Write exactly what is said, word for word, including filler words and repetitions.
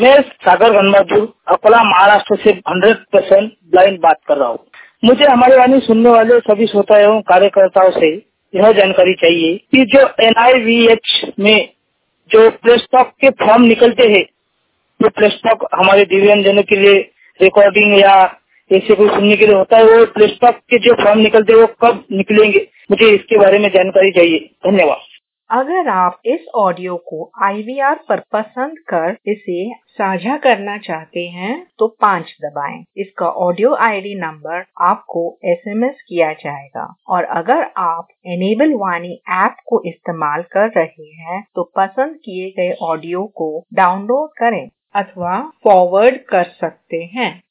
मैं सागर गंगापुर अकोला महाराष्ट्र से hundred percent blind बात कर रहा हूँ। मुझे हमारी वाणी सुनने वाले सभी श्रोता एवं कार्यकर्ताओं से यह जानकारी चाहिए कि जो एन आई वी एच में जो प्रेस टॉक के फॉर्म निकलते हैं, जो प्रेस टॉक हमारे दिव्यांगजनों के लिए रिकॉर्डिंग या ऐसे कोई सुनने के लिए होता है, वो प्रेस टॉक के जो फॉर्म निकलते हैं वो कब निकलेंगे, मुझे इसके बारे में जानकारी चाहिए। धन्यवाद। अगर आप इस ऑडियो को आई वी आर पर पसंद कर इसे साझा करना चाहते हैं तो पाँच दबाएं। इसका ऑडियो आई डी नंबर आपको एस एम एस किया जाएगा। और अगर आप एनेबल वाणी ऐप को इस्तेमाल कर रहे हैं तो पसंद किए गए ऑडियो को डाउनलोड करें अथवा फॉरवर्ड कर सकते हैं।